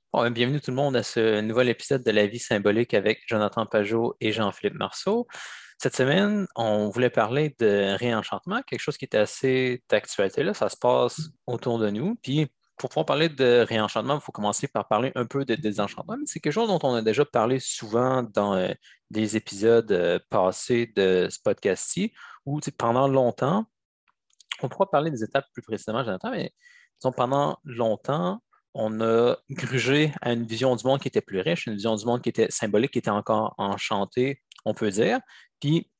Bon, bienvenue tout le monde à ce nouvel épisode de La vie symbolique avec Jonathan Pajot et Jean-Philippe Marceau. Cette semaine, on voulait parler de réenchantement, quelque chose qui est assez d'actualité, là. Ça se passe autour de nous. Puis, pour pouvoir parler de réenchantement, il faut commencer par parler un peu de désenchantement. Mais c'est quelque chose dont on a déjà parlé souvent dans des épisodes passés de ce podcast-ci, où tu sais, pendant longtemps, on pourra parler des étapes plus précisément, Jonathan, mais disons, pendant longtemps, on a grugé à une vision du monde qui était plus riche, une vision du monde qui était symbolique, qui était encore enchantée, on peut dire. Puis,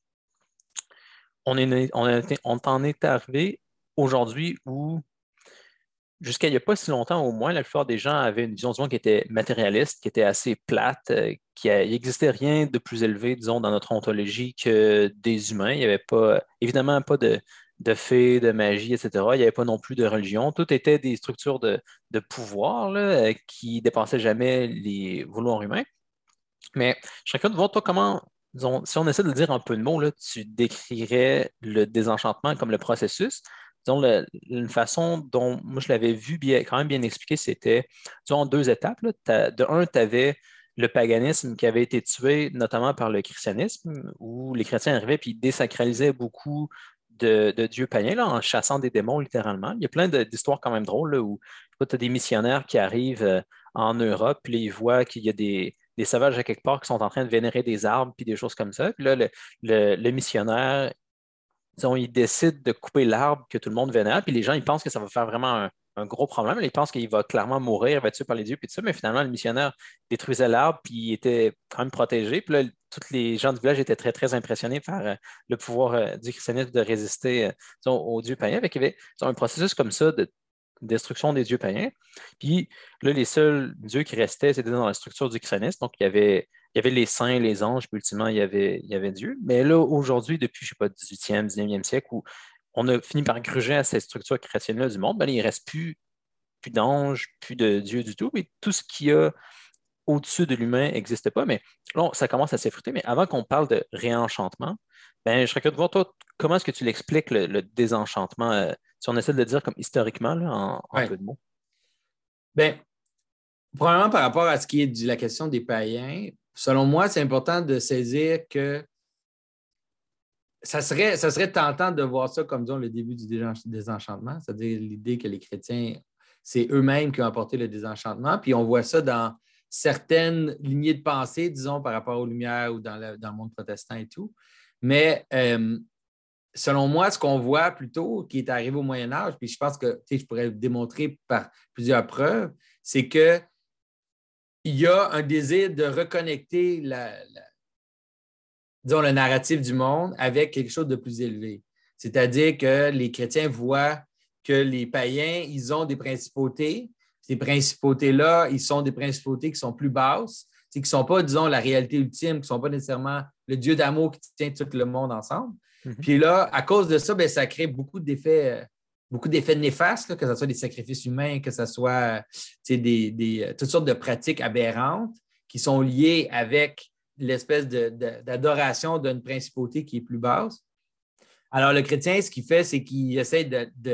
on en est arrivé aujourd'hui où, jusqu'à il n'y a pas si longtemps au moins, la plupart des gens avaient une vision du monde qui était matérialiste, qui était assez plate, il n'existait rien de plus élevé, disons, dans notre ontologie que des humains. Il n'y avait pas, évidemment, pas de fées, de magie, etc. Il n'y avait pas non plus de religion. Tout était des structures de pouvoir là, qui dépassaient jamais les vouloirs humains. Mais je serais curieux de voir, toi, comment, disons, si on essaie de le dire en peu de mots, là, tu décrirais le désenchantement comme le processus. Disons, une façon dont moi je l'avais vu quand même bien expliqué, c'était, disons, en deux étapes, là. De un, tu avais le paganisme qui avait été tué notamment par le christianisme, où les chrétiens arrivaient et désacralisaient beaucoup de dieux païens là, en chassant des démons littéralement. Il y a plein d'histoires quand même drôles là, où tu as des missionnaires qui arrivent en Europe, puis là, ils voient qu'il y a des sauvages à quelque part qui sont en train de vénérer des arbres puis des choses comme ça. Puis là, le missionnaire, disons, il décide de couper l'arbre que tout le monde vénère, puis les gens, ils pensent que ça va faire vraiment un gros problème. Ils pensent qu'il va clairement mourir, il va être tué par les dieux, puis tout ça, mais finalement, le missionnaire détruisait l'arbre, puis il était quand même protégé. Puis là, tous les gens du village étaient très, très impressionnés par le pouvoir du christianisme de résister disons, aux dieux païens. Fait qu'il y avait disons, un processus comme ça de destruction des dieux païens. Puis là, les seuls dieux qui restaient, c'était dans la structure du christianisme. Donc, il y avait les saints, les anges, puis ultimement, il y avait Dieu. Mais là, aujourd'hui, depuis, je sais pas, 18e, 19e siècle, où on a fini par gruger à cette structure chrétienne-là du monde, ben, il ne reste plus d'anges, plus de Dieu du tout, mais tout ce qu'il y a au-dessus de l'humain n'existe pas. Mais là, ça commence à s'effriter. Mais avant qu'on parle de réenchantement, ben, je serais curieux de voir, toi, comment est-ce que tu l'expliques, le désenchantement, si on essaie de le dire comme historiquement, là, en peu Oui. de mots? Bien, probablement par rapport à ce qui est de la question des païens, selon moi, c'est important de saisir que ça serait tentant de voir ça comme, disons, le début du désenchantement, c'est-à-dire l'idée que les chrétiens, c'est eux-mêmes qui ont apporté le désenchantement. Puis on voit ça dans certaines lignées de pensée, disons, par rapport aux Lumières ou dans le monde protestant et tout. Mais selon moi, ce qu'on voit plutôt qui est arrivé au Moyen Âge, puis je pense que je pourrais le démontrer par plusieurs preuves, c'est qu'il y a un désir de reconnecter disons, le narratif du monde avec quelque chose de plus élevé. C'est-à-dire que les chrétiens voient que les païens, ils ont des principautés. Ces principautés-là, ils sont des principautés qui sont plus basses, qui ne sont pas, disons, la réalité ultime, qui ne sont pas nécessairement le Dieu d'amour qui tient tout le monde ensemble. Mhm. Puis là, à cause de ça, bien, ça crée beaucoup d'effets néfastes, là, que ce soit des sacrifices humains, que ce soit toutes sortes de pratiques aberrantes qui sont liées avec l'espèce d'adoration d'une principauté qui est plus basse. Alors, le chrétien, ce qu'il fait, c'est qu'il essaie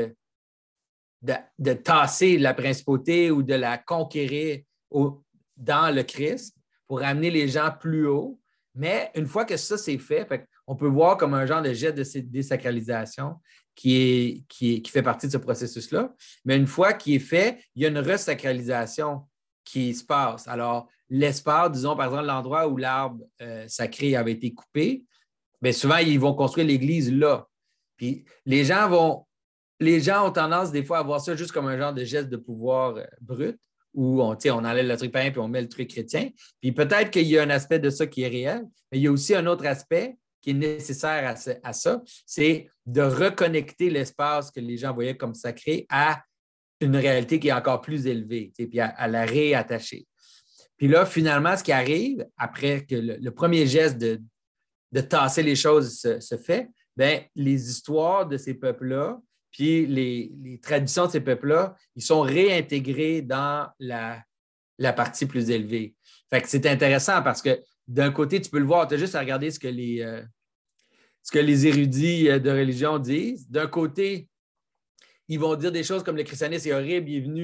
de tasser la principauté ou de la conquérir dans le Christ pour amener les gens plus haut. Mais une fois que ça, c'est fait, on peut voir comme un genre de jet de désacralisation qui fait partie de ce processus-là. Mais une fois qu'il est fait, il y a une resacralisation qui se passe. Alors, l'espace, disons par exemple l'endroit où l'arbre sacré avait été coupé, bien souvent, ils vont construire l'église là. Puis les gens ont tendance des fois à voir ça juste comme un genre de geste de pouvoir brut, où on enlève le truc païen puis on met le truc chrétien. Puis peut-être qu'il y a un aspect de ça qui est réel, mais il y a aussi un autre aspect qui est nécessaire à ça, c'est de reconnecter l'espace que les gens voyaient comme sacré à une réalité qui est encore plus élevée, puis à la réattacher. Puis là, finalement, ce qui arrive, après que le premier geste de tasser les choses se fait, bien, les histoires de ces peuples-là, puis les traditions de ces peuples-là, ils sont réintégrés dans la partie plus élevée. Fait que c'est intéressant parce que d'un côté, tu peux le voir, tu as juste à regarder ce que les érudits de religion disent. D'un côté, ils vont dire des choses comme le christianisme est horrible, il est venu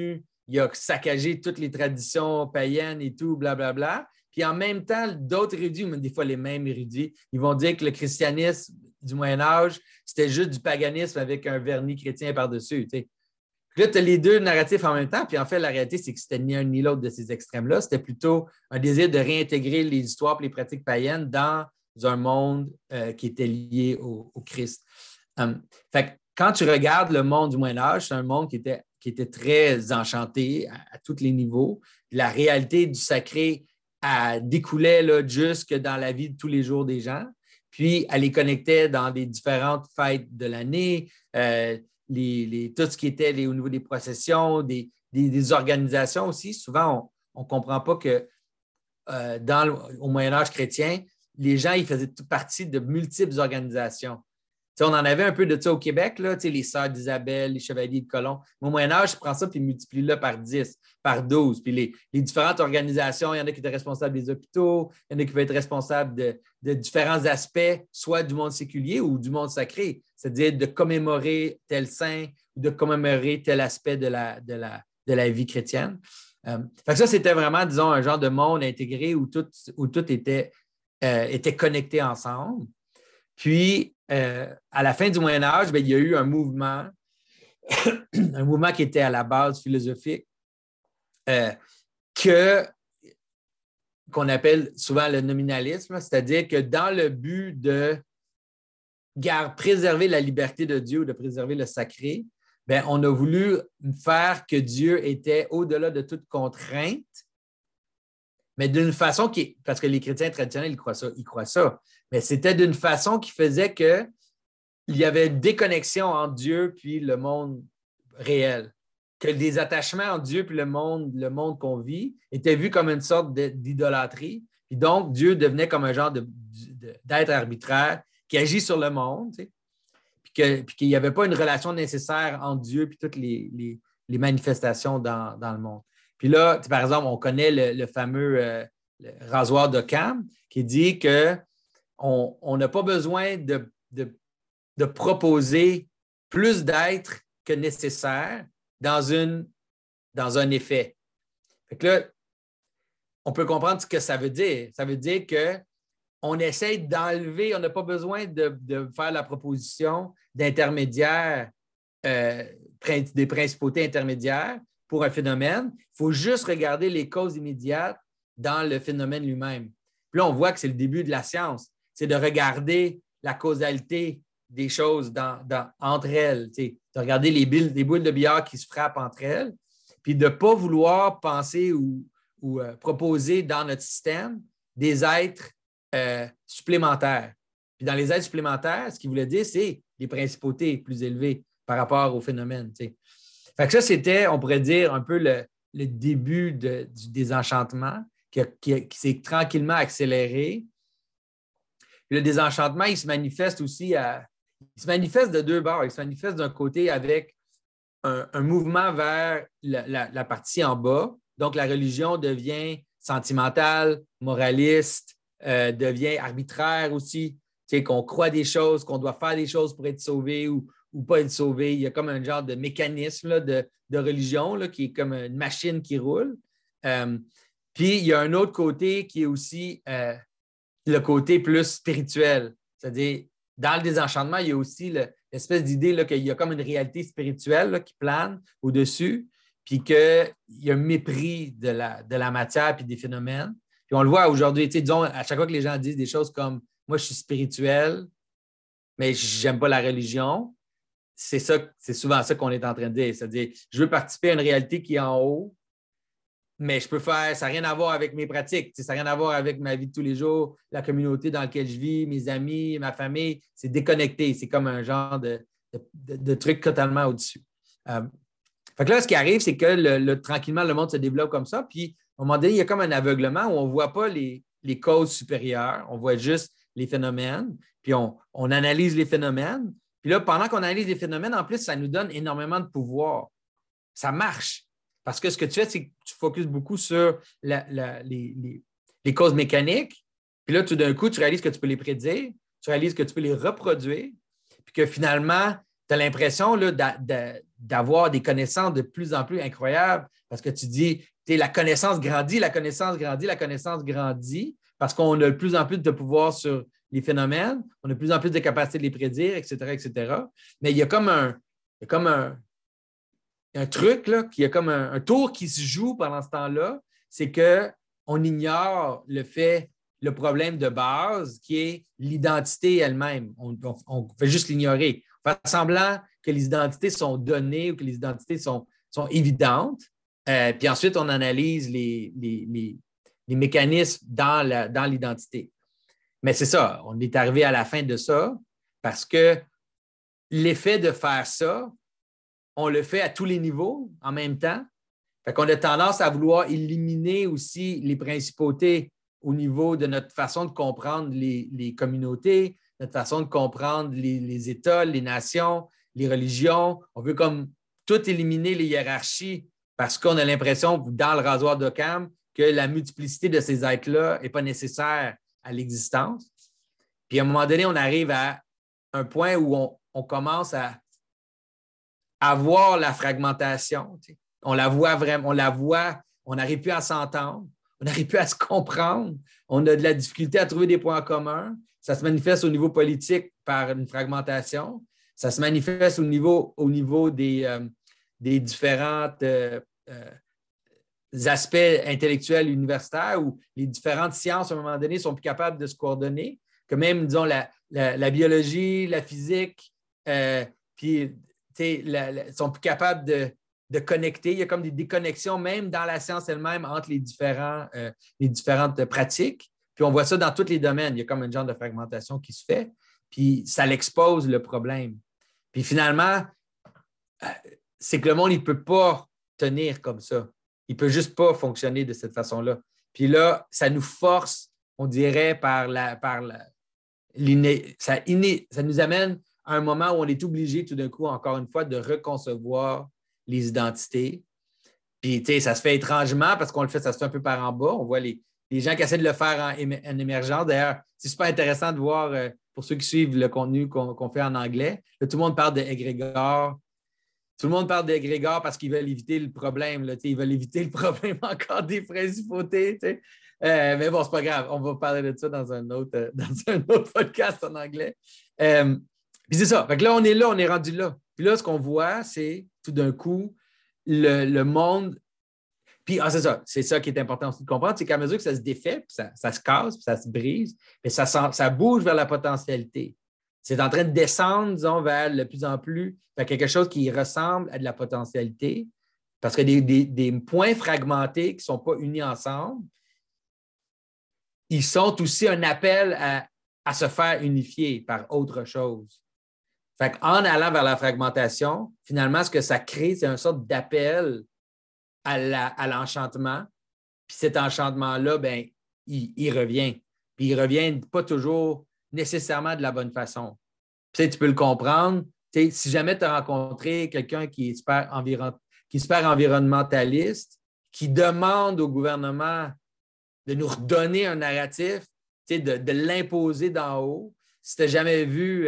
il a saccagé toutes les traditions païennes et tout, blablabla. Puis en même temps, d'autres érudits, mais des fois les mêmes érudits, ils vont dire que le christianisme du Moyen Âge, c'était juste du paganisme avec un vernis chrétien par-dessus. Tu sais. Là, tu as les deux narratifs en même temps, puis en fait, la réalité, c'est que c'était ni un ni l'autre de ces extrêmes-là. C'était plutôt un désir de réintégrer les histoires et les pratiques païennes dans un monde qui était lié au Christ. Fait que quand tu regardes le monde du Moyen Âge, c'est un monde qui était très enchanté à tous les niveaux. La réalité du sacré découlait là, jusque dans la vie de tous les jours des gens. Puis, elle les connectait dans les différentes fêtes de l'année, tout ce qui était au niveau des processions, des organisations aussi. Souvent, on ne comprend pas que au Moyen Âge chrétien, les gens ils faisaient toute partie de multiples organisations. T'sais, on en avait un peu de ça au Québec, là, les Sœurs d'Isabelle, les Chevaliers de Colomb. Mais au Moyen Âge, je prends ça et multiplie-le par 10, par 12. Puis les différentes organisations, il y en a qui étaient responsables des hôpitaux, il y en a qui peuvent être responsables de différents aspects, soit du monde séculier ou du monde sacré, c'est-à-dire de commémorer tel saint ou de commémorer tel aspect de la vie chrétienne. Fait que ça, c'était vraiment, disons, un genre de monde intégré où tout était connecté ensemble. Puis, à la fin du Moyen Âge, bien, il y a eu un mouvement qui était à la base philosophique qu'on appelle souvent le nominalisme, c'est-à-dire que dans le but de préserver la liberté de Dieu ou de préserver le sacré, bien, on a voulu faire que Dieu était au-delà de toute contrainte, mais d'une façon parce que les chrétiens traditionnels, ils croient ça, mais c'était d'une façon qui faisait qu'il y avait une déconnexion entre Dieu puis le monde réel. Que des attachements entre Dieu puis le monde qu'on vit étaient vus comme une sorte d'idolâtrie. Puis donc, Dieu devenait comme un genre d'être arbitraire qui agit sur le monde, tu sais. Puis qu'il n'y avait pas une relation nécessaire entre Dieu et toutes les manifestations dans le monde. Puis là, par exemple, on connaît le fameux le rasoir d'Occam qui dit qu'on n'a pas besoin de proposer plus d'êtres que nécessaire dans un effet. Fait que là, on peut comprendre ce que ça veut dire. Ça veut dire qu'on essaie d'enlever, on n'a pas besoin de faire la proposition d'intermédiaires, des principautés intermédiaires pour un phénomène. Il faut juste regarder les causes immédiates dans le phénomène lui-même. Puis là, on voit que c'est le début de la science. C'est de regarder la causalité des choses entre elles. De regarder les boules de billard qui se frappent entre elles, puis de ne pas vouloir penser ou proposer dans notre système des êtres supplémentaires. Puis dans les êtres supplémentaires, ce qu'il voulait dire, c'est des principautés plus élevées par rapport au phénomène. T'sais. Fait que ça, c'était, on pourrait dire, un peu le début du désenchantement qui s'est tranquillement accéléré. Puis le désenchantement, il se manifeste aussi il se manifeste de deux bords. Il se manifeste d'un côté avec un mouvement vers la partie en bas. Donc, la religion devient sentimentale, moraliste, devient arbitraire aussi. Tu sais, qu'on croit des choses, qu'on doit faire des choses pour être sauvé ou pas être sauvé. Il y a comme un genre de mécanisme là, de religion là, qui est comme une machine qui roule. Puis, il y a un autre côté qui est aussi le côté plus spirituel. C'est-à-dire, dans le désenchantement, il y a aussi l'espèce d'idée là, qu'il y a comme une réalité spirituelle là, qui plane au-dessus, puis qu'il y a un mépris de la matière et des phénomènes. Puis on le voit aujourd'hui, disons, à chaque fois que les gens disent des choses comme « moi, je suis spirituel, mais j'aime pas la religion », c'est souvent ça qu'on est en train de dire. C'est-à-dire, je veux participer à une réalité qui est en haut, mais je peux faire, ça n'a rien à voir avec mes pratiques, ça n'a rien à voir avec ma vie de tous les jours, la communauté dans laquelle je vis, mes amis, ma famille, c'est déconnecté. C'est comme un genre de truc totalement au-dessus. Fait que là, ce qui arrive, c'est que tranquillement, le monde se développe comme ça, puis à un moment donné, il y a comme un aveuglement où on ne voit pas les causes supérieures, on voit juste les phénomènes, puis on analyse les phénomènes. Puis là, pendant qu'on analyse les phénomènes, en plus, ça nous donne énormément de pouvoir. Ça marche. Parce que ce que tu fais, c'est que tu focuses beaucoup sur les causes mécaniques. Puis là, tout d'un coup, tu réalises que tu peux les prédire, tu réalises que tu peux les reproduire, puis que finalement, as l'impression là, d'avoir des connaissances de plus en plus incroyables parce que tu dis, la connaissance grandit, la connaissance grandit, la connaissance grandit parce qu'on a de plus en plus de pouvoir sur les phénomènes, on a de plus en plus de capacité de les prédire, etc., etc. Mais il y a comme un truc, là, il y a comme un tour qui se joue pendant ce temps-là, c'est qu'on ignore le problème de base qui est l'identité elle-même. On fait juste l'ignorer. On fait semblant que les identités sont données ou que les identités sont évidentes. Puis ensuite, on analyse les mécanismes dans l'identité. Mais c'est ça, on est arrivé à la fin de ça parce que l'effet de faire ça, on le fait à tous les niveaux en même temps. Fait qu'on a tendance à vouloir éliminer aussi les principautés au niveau de notre façon de comprendre les communautés, notre façon de comprendre les États, les nations, les religions. On veut comme tout éliminer les hiérarchies parce qu'on a l'impression, dans le rasoir d'Occam, que la multiplicité de ces êtres-là n'est pas nécessaire à l'existence. Puis à un moment donné, on arrive à un point où on commence à voir la fragmentation. Tu sais. On la voit vraiment, on n'arrive plus à s'entendre, on n'arrive plus à se comprendre, on a de la difficulté à trouver des points communs. Ça se manifeste au niveau politique par une fragmentation, ça se manifeste au niveau des différentes aspects intellectuels universitaires où les différentes sciences, à un moment donné, sont plus capables de se coordonner, que même, disons, la biologie, la physique, puis sont plus capables de connecter. Il y a comme des déconnexions, même dans la science elle-même, entre les différentes pratiques. Puis on voit ça dans tous les domaines. Il y a comme un genre de fragmentation qui se fait, puis ça l'expose le problème. Puis finalement, c'est que le monde, il ne peut pas tenir comme ça. Il ne peut juste pas fonctionner de cette façon-là. Puis là, ça nous force, on dirait, ça nous amène à un moment où on est obligé tout d'un coup, encore une fois, de reconcevoir les identités. Puis, tu sais, ça se fait étrangement parce qu'on le fait, ça se fait un peu par en bas. On voit les gens qui essaient de le faire en émergence. D'ailleurs, c'est super intéressant de voir, pour ceux qui suivent le contenu qu'on fait en anglais, là, tout le monde parle d'égrégore. Tout le monde parle d'égrégore parce qu'ils veulent éviter le problème. Là, ils veulent éviter le problème encore des principautés. Mais bon, c'est pas grave. On va parler de ça dans un autre podcast en anglais. Puis c'est ça. Fait que là, on est rendu là. Puis là, ce qu'on voit, c'est tout d'un coup, le monde. Puis c'est ça qui est important aussi de comprendre, c'est qu'à mesure que ça se défait, puis ça se casse, puis ça se brise, puis ça bouge vers la potentialité. C'est en train de descendre, disons, vers de plus en plus, vers quelque chose qui ressemble à de la potentialité, parce que des points fragmentés qui ne sont pas unis ensemble, ils sont aussi un appel à se faire unifier par autre chose. Fait qu'en allant vers la fragmentation, finalement, ce que ça crée, c'est une sorte d'appel à l'enchantement. Puis cet enchantement-là, ben, il revient. Puis il revient pas toujours nécessairement de la bonne façon. Puis, tu peux le comprendre. Si jamais tu as rencontré quelqu'un qui est super environnementaliste, qui demande au gouvernement de nous redonner un narratif, de l'imposer d'en haut, si tu n'as jamais vu,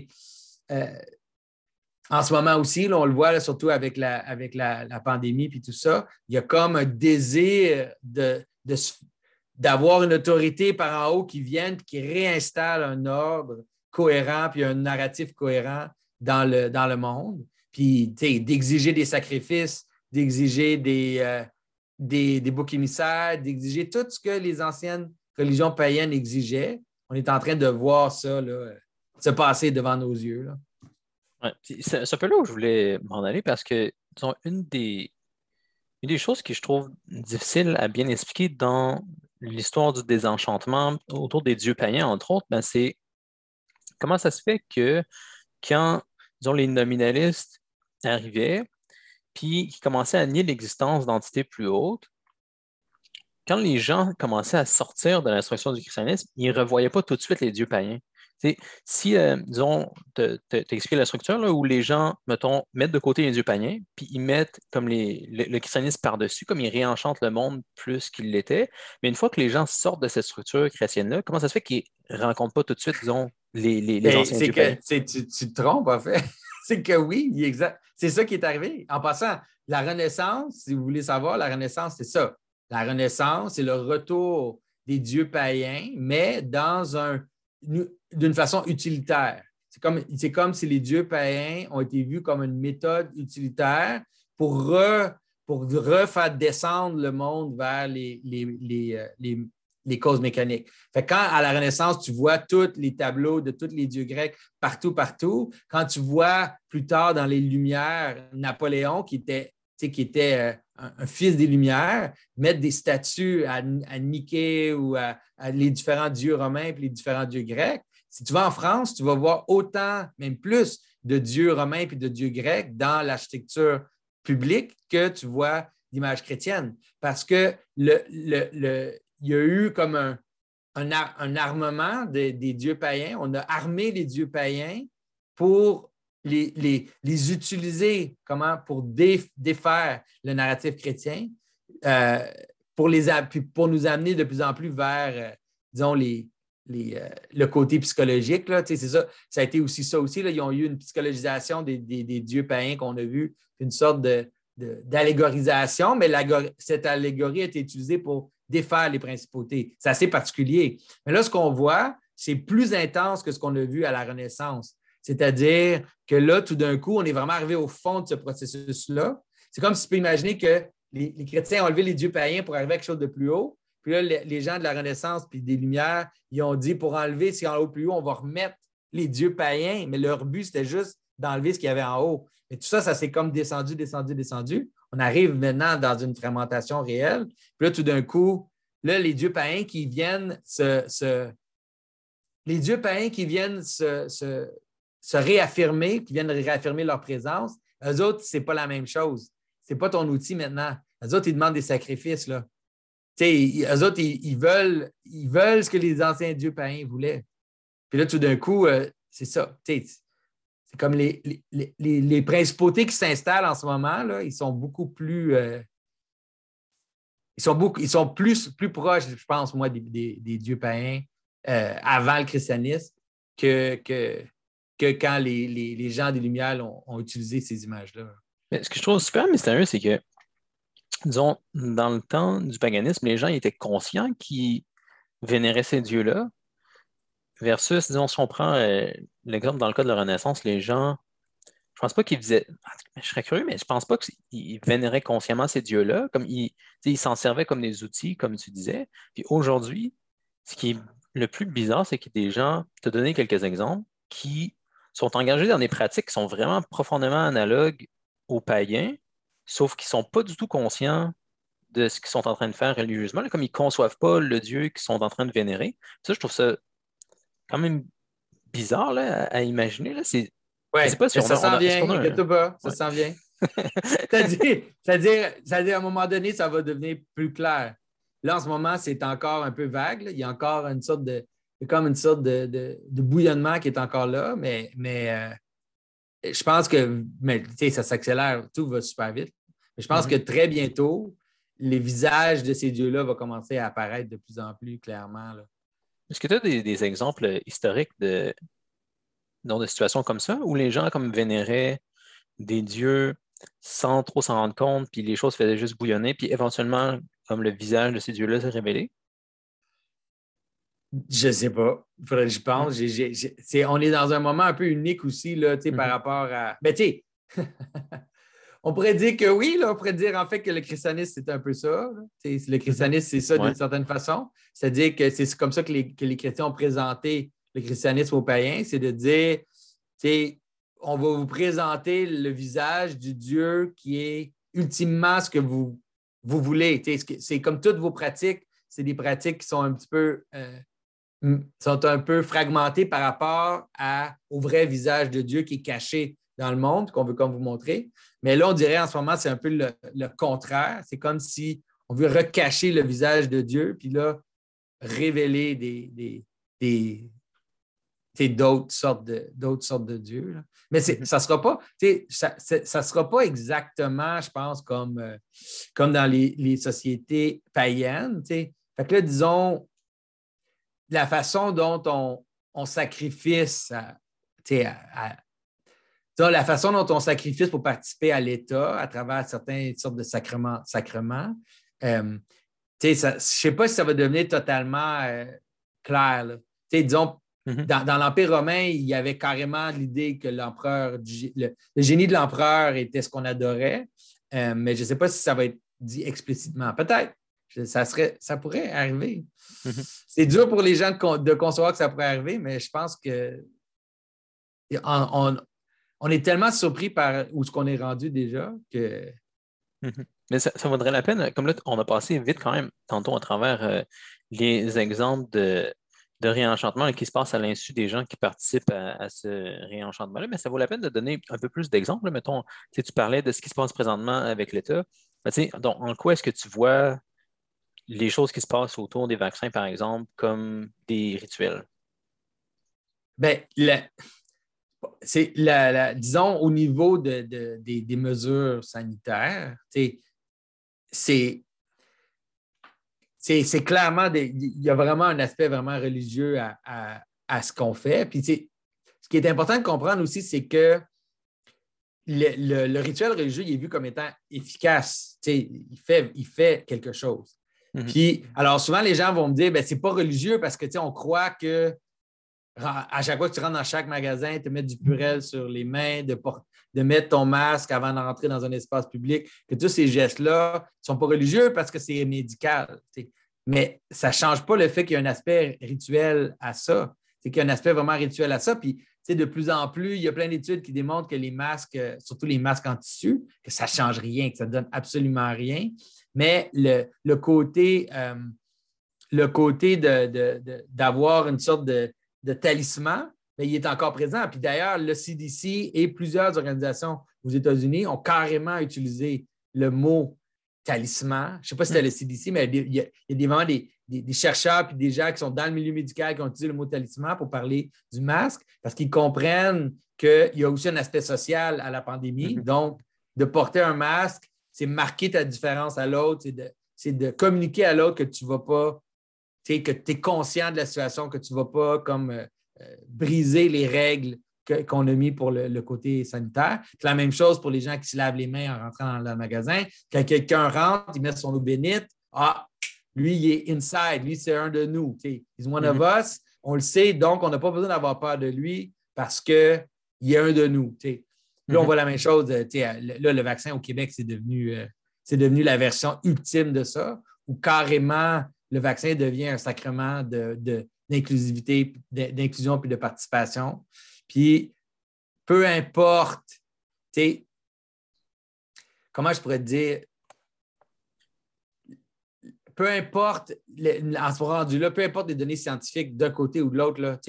en ce moment aussi, là, on le voit là, surtout avec la pandémie et tout ça, il y a comme un désir d'avoir une autorité par en haut qui vienne et qui réinstalle un ordre cohérent puis un narratif cohérent dans le monde. Puis, d'exiger des sacrifices, d'exiger des boucs émissaires, d'exiger tout ce que les anciennes religions païennes exigeaient. On est en train de voir ça là, se passer devant nos yeux. Là. Ouais, c'est un peu là où je voulais m'en aller parce que, disons, une des choses que je trouve difficile à bien expliquer dans l'histoire du désenchantement autour des dieux païens, entre autres, ben, c'est comment ça se fait que quand, disons, les nominalistes arrivaient, puis qu'ils commençaient à nier l'existence d'entités plus hautes, quand les gens commençaient à sortir de l'instruction du christianisme, ils ne revoyaient pas tout de suite les dieux païens. T'sais, si, disons, tu expliqué la structure là, où les gens, mettons, mettent de côté les dieux païens, puis ils mettent comme le christianisme par-dessus, comme ils réenchantent le monde plus qu'il l'était. Mais une fois que les gens sortent de cette structure chrétienne-là, comment ça se fait qu'ils ne rencontrent pas tout de suite, disons, les anciens dieux païens? Tu te trompes, en fait. c'est que oui, exact. C'est ça qui est arrivé. En passant, la Renaissance, si vous voulez savoir, la Renaissance, c'est ça. La Renaissance, c'est le retour des dieux païens, mais d'une façon utilitaire. C'est comme si les dieux païens ont été vus comme une méthode utilitaire pour refaire descendre le monde vers les causes mécaniques. Fait que quand, à la Renaissance, tu vois tous les tableaux de tous les dieux grecs partout, quand tu vois plus tard dans les Lumières Napoléon, qui était un fils des Lumières, mettre des statues à Nike ou à les différents dieux romains et les différents dieux grecs, si tu vas en France, tu vas voir autant, même plus, de dieux romains et de dieux grecs dans l'architecture publique que tu vois d'images chrétiennes. Parce que il y a eu comme un armement des dieux païens. On a armé les dieux païens pour les utiliser défaire le narratif chrétien, pour nous amener de plus en plus vers, disons, le côté psychologique. Là. C'est ça. Ça a été aussi ça aussi. Là. Ils ont eu une psychologisation des dieux païens qu'on a vu, une sorte d'allégorisation, mais cette allégorie a été utilisée pour défaire les principautés. C'est assez particulier. Mais là, ce qu'on voit, c'est plus intense que ce qu'on a vu à la Renaissance. C'est-à-dire que là, tout d'un coup, on est vraiment arrivé au fond de ce processus-là. C'est comme si tu peux imaginer que les chrétiens ont enlevé les dieux païens pour arriver à quelque chose de plus haut. Puis là, les gens de la Renaissance puis des Lumières, ils ont dit pour enlever ce qui est en haut plus haut, on va remettre les dieux païens. Mais leur but, c'était juste d'enlever ce qu'il y avait en haut. Et tout ça, ça s'est comme descendu. On arrive maintenant dans une fragmentation réelle. Puis là, tout d'un coup, là, les dieux païens qui viennent se réaffirmer, qui viennent réaffirmer leur présence, eux autres, c'est pas la même chose. C'est pas ton outil maintenant. Eux autres, ils demandent des sacrifices, là. Eux autres, ils veulent ce que les anciens dieux païens voulaient. Puis là, tout d'un coup, c'est ça. C'est comme les principautés qui s'installent en ce moment, là, ils sont beaucoup plus. Ils sont plus proches, je pense, moi, des dieux païens avant le christianisme que quand les gens des Lumières ont utilisé ces images-là. Mais ce que je trouve super mystérieux, c'est que, disons, dans le temps du paganisme, les gens étaient conscients qu'ils vénéraient ces dieux-là, versus, disons, si on prend l'exemple dans le cas de la Renaissance, les gens, je pense pas qu'ils faisaient, je serais curieux, mais je pense pas qu'ils vénéraient consciemment ces dieux-là, comme ils s'en servaient comme des outils, comme tu disais. Puis aujourd'hui, ce qui est le plus bizarre, c'est que des gens, te donner quelques exemples, qui sont engagés dans des pratiques qui sont vraiment profondément analogues aux païens, sauf qu'ils ne sont pas du tout conscients de ce qu'ils sont en train de faire religieusement, là, comme ils ne conçoivent pas le Dieu qu'ils sont en train de vénérer. Ça, je trouve ça quand même bizarre là, à imaginer. Là. Oui, je sais pas si ça s'en est-ce qu'on vient, a inquiète-toi pas, ça ouais. s'en vient. C'est-à-dire, à un moment donné, ça va devenir plus clair. Là, en ce moment, c'est encore un peu vague. Là. Il y a encore une sorte de bouillonnement qui est encore là, mais je pense que ça s'accélère, tout va super vite. Mais je pense que très bientôt, les visages de ces dieux-là vont commencer à apparaître de plus en plus clairement. Là. Est-ce que tu as des exemples historiques de situations comme ça, où les gens comme vénéraient des dieux sans trop s'en rendre compte, puis les choses faisaient juste bouillonner, puis éventuellement, comme le visage de ces dieux-là s'est révélé? Je ne sais pas. Il faudrait que j'y pense. On est dans un moment un peu unique aussi là, par rapport à. Ben, tu sais, on pourrait dire que oui, là, on pourrait dire en fait que le christianisme, c'est un peu ça. Le christianisme, c'est ça d'une certaine façon. C'est-à-dire que c'est comme ça que les chrétiens ont présenté le christianisme aux païens, c'est de dire, on va vous présenter le visage du Dieu qui est ultimement ce que vous voulez. C'est comme toutes vos pratiques, c'est des pratiques qui sont un petit peu fragmentées par rapport au vrai visage de Dieu qui est caché dans le monde, qu'on veut comme vous montrer. Mais là, on dirait en ce moment, c'est un peu le contraire. C'est comme si on veut recacher le visage de Dieu, puis là, révéler d'autres sortes de dieux. Là. Mais ça ne sera pas exactement, je pense, comme dans les sociétés païennes. Fait que là, disons, la façon dont on sacrifie la façon dont on sacrifie pour participer à l'État à travers certaines sortes de sacrements. Je ne sais pas si ça va devenir totalement clair. Là. Disons, Mhm. dans l'Empire romain, il y avait carrément l'idée que le génie de l'empereur était ce qu'on adorait, mais je ne sais pas si ça va être dit explicitement. Peut-être. Ça pourrait arriver. Mhm. C'est dur pour les gens de concevoir que ça pourrait arriver, mais je pense que on est tellement surpris par où ce qu'on est rendu déjà que. Mhm. Mais ça vaudrait la peine, comme là, on a passé vite quand même tantôt à travers les exemples de réenchantement qui se passent à l'insu des gens qui participent à ce réenchantement-là, mais ça vaut la peine de donner un peu plus d'exemples. Là. Mettons, tu parlais de ce qui se passe présentement avec l'État. Ben, donc, en quoi est-ce que tu vois les choses qui se passent autour des vaccins, par exemple, comme des rituels? Ben, disons, au niveau des mesures sanitaires, c'est clairement, il y a vraiment un aspect vraiment religieux à ce qu'on fait. Puis, ce qui est important de comprendre aussi, c'est que le rituel religieux, il est vu comme étant efficace. Il fait quelque chose. Mhm. Puis, alors souvent, les gens vont me dire, ben, c'est pas religieux parce que on croit que à chaque fois que tu rentres dans chaque magasin, te mettre du purel sur les mains, de mettre ton masque avant d'entrer dans un espace public, que tous ces gestes-là ne sont pas religieux parce que c'est médical. Mais ça ne change pas le fait qu'il y a un aspect rituel à ça. C'est qu'il y a un aspect vraiment rituel à ça. Puis, de plus en plus, il y a plein d'études qui démontrent que les masques, surtout les masques en tissu, que ça ne change rien, que ça ne donne absolument rien. Mais le côté d'avoir une sorte de talisman, mais il est encore présent. Puis d'ailleurs, le CDC et plusieurs organisations aux États-Unis ont carrément utilisé le mot talisman. Je ne sais pas si c'était le CDC, mais il y a vraiment des chercheurs et des gens qui sont dans le milieu médical qui ont utilisé le mot talisman pour parler du masque parce qu'ils comprennent qu'il y a aussi un aspect social à la pandémie. Mhm. Donc, de porter un masque, c'est marquer ta différence à l'autre, c'est de communiquer à l'autre que tu ne vas pas, que tu es conscient de la situation, que tu ne vas pas comme briser les règles qu'on a mis pour le côté sanitaire. C'est la même chose pour les gens qui se lavent les mains en rentrant dans le magasin. Quand quelqu'un rentre, il met son eau bénite. Ah, lui, il est inside. Lui, c'est un de nous. He's one of Mhm. us. On le sait, donc on n'a pas besoin d'avoir peur de lui parce qu'il est un de nous. Là, on Mhm. voit la même chose. Là, le vaccin au Québec, c'est devenu la version ultime de ça, où carrément le vaccin devient un sacrement d'inclusivité, d'inclusion puis de participation. Puis, peu importe, comment je pourrais te dire, peu importe, en ce rendu-là, peu importe les données scientifiques d'un côté ou de l'autre, là,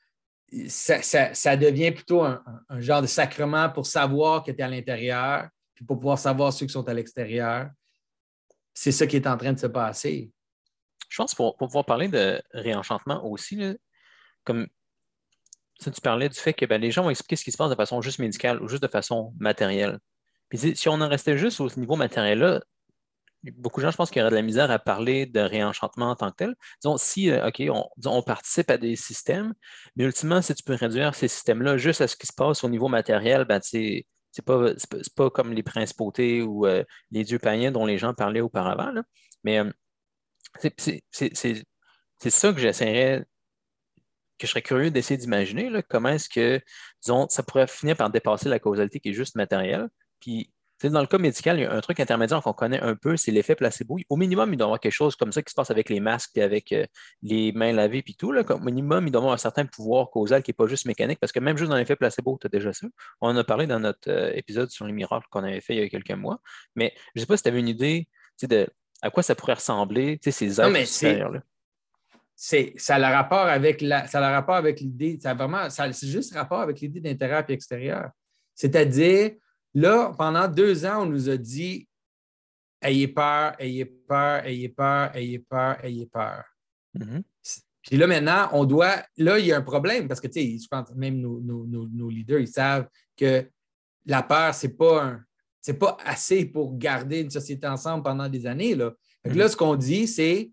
ça devient plutôt un genre de sacrement pour savoir que tu es à l'intérieur, puis pour pouvoir savoir ceux qui sont à l'extérieur. C'est ça qui est en train de se passer. Je pense pour pouvoir parler de réenchantement aussi, là, comme ça, tu parlais du fait que ben, les gens vont expliquer ce qui se passe de façon juste médicale ou juste de façon matérielle. Puis si on en restait juste au niveau matériel-là, beaucoup de gens, je pense qu'il y aurait de la misère à parler de réenchantement en tant que tel. Disons, si, OK, disons, on participe à des systèmes, mais ultimement, si tu peux réduire ces systèmes-là juste à ce qui se passe au niveau matériel, ben, c'est pas comme les principautés ou les dieux païens dont les gens parlaient auparavant, là. Mais c'est c'est ça que j'essaierais, que je serais curieux d'essayer d'imaginer, là, comment est-ce que, disons, ça pourrait finir par dépasser la causalité qui est juste matérielle. Puis, tu sais, dans le cas médical, il y a un truc intermédiaire qu'on connaît un peu, c'est l'effet placebo. Au minimum, il doit y avoir quelque chose comme ça qui se passe avec les masques et avec les mains lavées puis tout. Là. Au minimum, il doit y avoir un certain pouvoir causal qui n'est pas juste mécanique, parce que même juste dans l'effet placebo, tu as déjà ça. On en a parlé dans notre épisode sur les miracles qu'on avait fait il y a quelques mois. Mais je ne sais pas si tu avais une idée, tu sais, de à quoi ça pourrait ressembler, tu sais, ces Non, êtres mais supérieurs-là. ça a le rapport avec ça a le rapport avec l'idée, c'est juste rapport avec l'idée d'intérieur et extérieur. C'est-à-dire, là, pendant 2 ans, on nous a dit ayez peur, ayez peur, ayez peur, ayez peur, ayez peur. Mhm. Puis là, maintenant, là, il y a un problème parce que, tu sais, je pense même nos leaders, ils savent que la peur, c'est pas assez pour garder une société ensemble pendant des années, là. Fait que Mhm. là, ce qu'on dit, c'est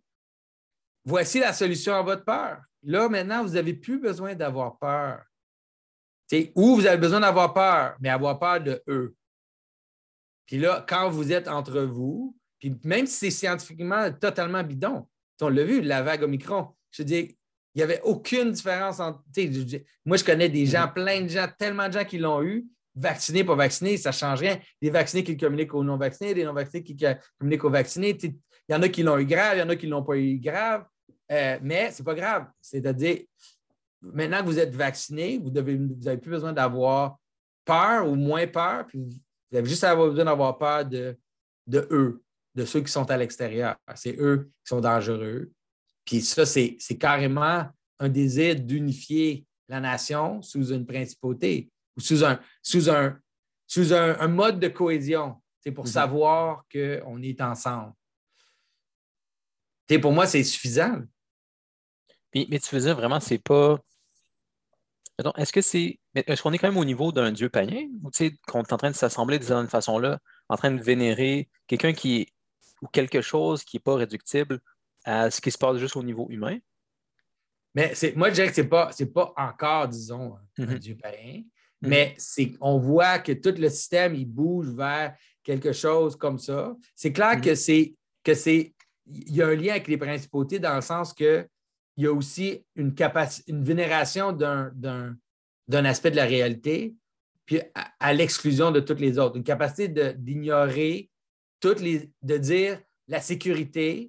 voici la solution à votre peur. Là, maintenant, vous n'avez plus besoin d'avoir peur. Ou vous avez besoin d'avoir peur, mais avoir peur de eux. Puis là, quand vous êtes entre vous, puis même si c'est scientifiquement totalement bidon, on l'a vu, la vague Omicron, je veux dire, il n'y avait aucune différence entre. Moi, je connais des gens, plein de gens, tellement de gens qui l'ont eu, vaccinés, pas vaccinés, ça ne change rien. Des vaccinés qui communiquent aux non-vaccinés, des non-vaccinés qui communiquent aux vaccinés. Il y en a qui l'ont eu grave, il y en a qui ne l'ont pas eu grave, mais ce n'est pas grave. C'est-à-dire, maintenant que vous êtes vacciné, vous n'avez plus besoin d'avoir peur ou moins peur, puis vous avez juste besoin d'avoir peur de eux, de ceux qui sont à l'extérieur. C'est eux qui sont dangereux. Puis ça, c'est carrément un désir d'unifier la nation sous une principauté ou sous un mode de cohésion. C'est pour savoir qu'on est ensemble. Pour moi, c'est suffisant. Mais tu veux dire vraiment, c'est pas. Est-ce qu'on est quand même au niveau d'un dieu païen ou qu'on est en train de s'assembler de cette façon-là, en train de vénérer quelqu'un ou quelque chose qui n'est pas réductible à ce qui se passe juste au niveau humain? Mais moi, je dirais que c'est pas encore, disons, un dieu païen, mais on voit que tout le système, il bouge vers quelque chose comme ça. C'est clair il y a un lien avec les principautés dans le sens que il y a aussi une vénération d'un aspect de la réalité, puis à l'exclusion de toutes les autres. Une capacité d'ignorer de dire la sécurité,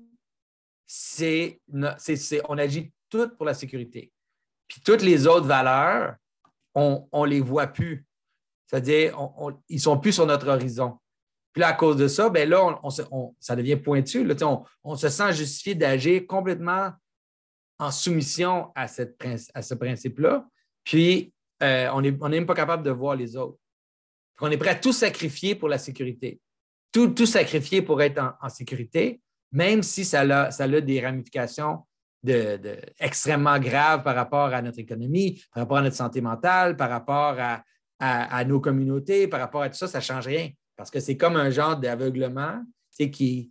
on agit tout pour la sécurité. Puis toutes les autres valeurs, on ne les voit plus. C'est-à-dire, ils ne sont plus sur notre horizon. Puis là, à cause de ça, ben là, ça devient pointu. Là, on se sent justifié d'agir complètement en soumission à ce principe-là. Puis, on n'est même pas capable de voir les autres. On est prêt à tout sacrifier pour la sécurité. Tout sacrifier pour être en sécurité, même si ça a des ramifications extrêmement graves par rapport à notre économie, par rapport à notre santé mentale, par rapport à nos communautés, par rapport à tout ça, ça ne change rien. Parce que c'est comme un genre d'aveuglement qui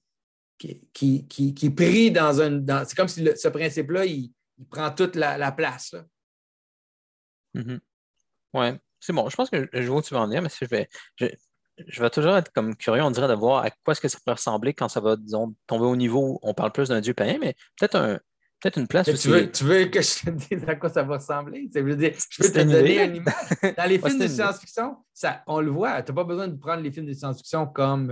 prie c'est comme si ce principe-là, il prend toute la place. Oui, c'est bon. Je pense que je vois où tu vas en venir, mais je vais toujours être comme curieux, on dirait, de voir à quoi est-ce que ça peut ressembler quand ça va, disons, tomber au niveau où on parle plus d'un dieu païen, mais peut-être une place où tu veux que je te dise à quoi ça va ressembler? Je veux te une donner idée. une image. Dans les films de une idée. science-fiction, on le voit. Tu n'as pas besoin de prendre les films de science-fiction comme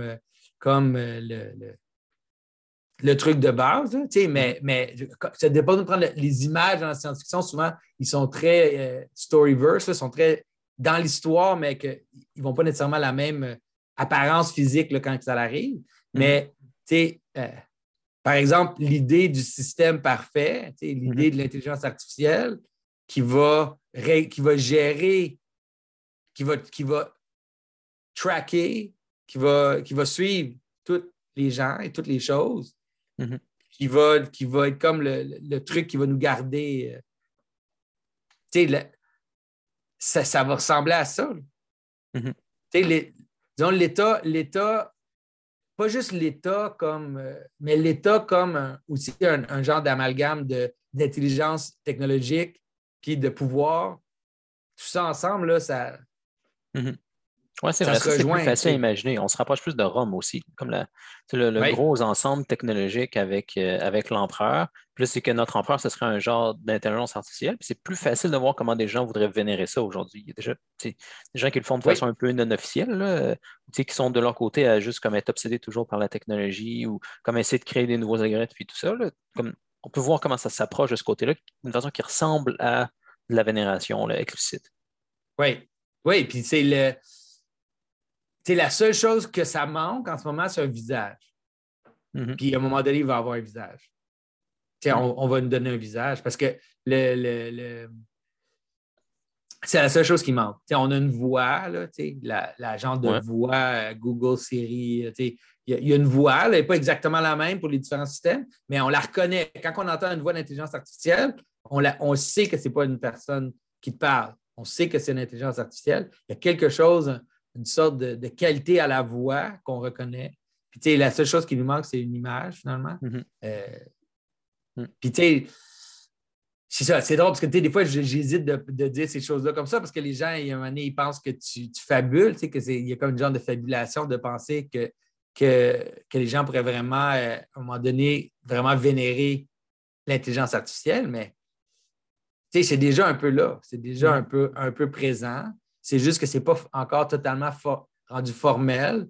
le truc de base, mais ça n'a pas besoin de prendre les images dans la science-fiction. Souvent, ils sont très storyverse, ils sont très dans l'histoire, mais qu'ils ne vont pas nécessairement la même apparence physique là, quand ça arrive. Mais, par exemple, l'idée du système parfait, l'idée de l'intelligence artificielle qui va gérer, qui va tracker, qui va suivre tous les gens et toutes les choses, qui va être comme le truc qui va nous garder. Ça va ressembler à ça. Disons, l'État, pas juste l'État mais l'État comme aussi un genre d'amalgame d'intelligence technologique puis de pouvoir. Tout ça ensemble, là, ça. Oui, c'est vrai, ça c'est plus facile à imaginer. On se rapproche plus de Rome aussi, comme le gros ensemble technologique avec l'empereur. Puis là, c'est que notre empereur, ce serait un genre d'intelligence artificielle. Puis c'est plus facile de voir comment des gens voudraient vénérer ça aujourd'hui. Il y a déjà des gens qui le font de façon un peu non officielle, là, qui sont de leur côté à juste comme être obsédés toujours par la technologie ou comme essayer de créer des nouveaux algorithmes et tout ça. Là. Comme, on peut voir comment ça s'approche de ce côté-là, d'une façon qui ressemble à de la vénération là, explicite. Oui, puis c'est la seule chose que ça manque en ce moment, c'est un visage. Puis à un moment donné, il va avoir un visage. On va nous donner un visage parce que c'est la seule chose qui manque. On a une voix, là, la genre de voix Google, Siri. Il y a une voix, elle n'est pas exactement la même pour les différents systèmes, mais on la reconnaît. Quand on entend une voix d'intelligence artificielle, on sait que ce n'est pas une personne qui te parle. On sait que c'est une intelligence artificielle. Il y a quelque chose, une sorte de qualité à la voix qu'on reconnaît. Puis, la seule chose qui nous manque, c'est une image, finalement. Puis, c'est ça, c'est drôle parce que des fois, j'hésite de dire ces choses-là comme ça parce que les gens, il y a un moment donné, ils pensent que tu fabules, il y a comme une genre de fabulation de penser que les gens pourraient vraiment, à un moment donné, vraiment vénérer l'intelligence artificielle, mais c'est déjà un peu là, c'est déjà un peu présent. C'est juste que ce n'est pas encore totalement rendu formel.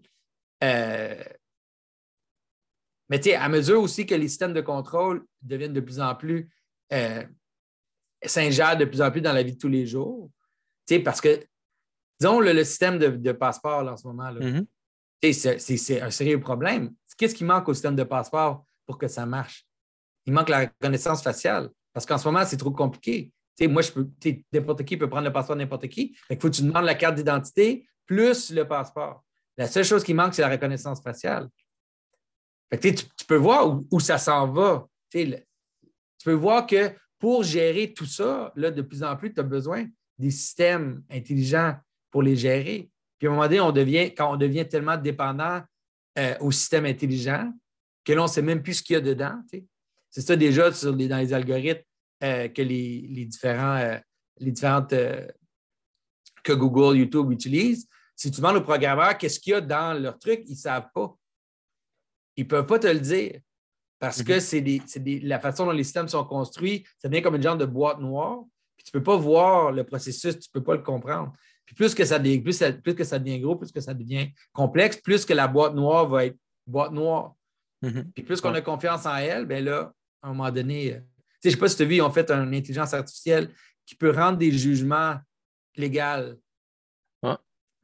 Mais à mesure aussi que les systèmes de contrôle deviennent de plus en plus s'ingèrent de plus en plus dans la vie de tous les jours, parce que, disons, le système de passeport là, en ce moment, là, c'est un sérieux problème. Qu'est-ce qui manque au système de passeport pour que ça marche? Il manque la reconnaissance faciale parce qu'en ce moment, c'est trop compliqué. Moi, n'importe qui peut prendre le passeport de n'importe qui. Il faut que tu demandes la carte d'identité plus le passeport. La seule chose qui manque, c'est la reconnaissance faciale. Fait que, tu peux voir où ça s'en va. Tu peux voir que pour gérer tout ça, là, de plus en plus, tu as besoin des systèmes intelligents pour les gérer. Puis à un moment donné, quand on devient tellement dépendant au système intelligent que là, on ne sait même plus ce qu'il y a dedans. C'est ça déjà dans les algorithmes que les différentes que Google, YouTube utilisent. Si tu demandes aux programmeurs qu'est-ce qu'il y a dans leur truc, ils ne savent pas. Ils ne peuvent pas te le dire parce que la façon dont les systèmes sont construits, ça devient comme une genre de boîte noire. Puis tu ne peux pas voir le processus, tu ne peux pas le comprendre. Puis plus que ça devient gros, plus que ça devient complexe, plus que la boîte noire va être boîte noire. Puis plus qu'on a confiance en elle, bien là, à un moment donné, je ne sais pas si tu as vu, ils ont fait une intelligence artificielle qui peut rendre des jugements légaux. Ouais.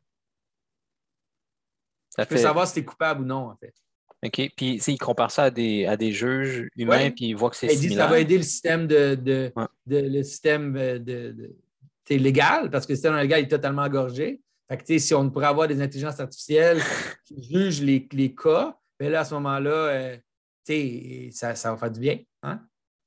Tu peux savoir si tu es coupable ou non, en fait. OK. Puis, ils comparent ça à des juges humains, puis ils voient que c'est similaire. Ils disent que ça va aider le système légal, parce que le système légal est totalement engorgé. Fait que, si on pourrait avoir des intelligences artificielles qui jugent les cas, bien là, à ce moment-là, ça va faire du bien. Hein?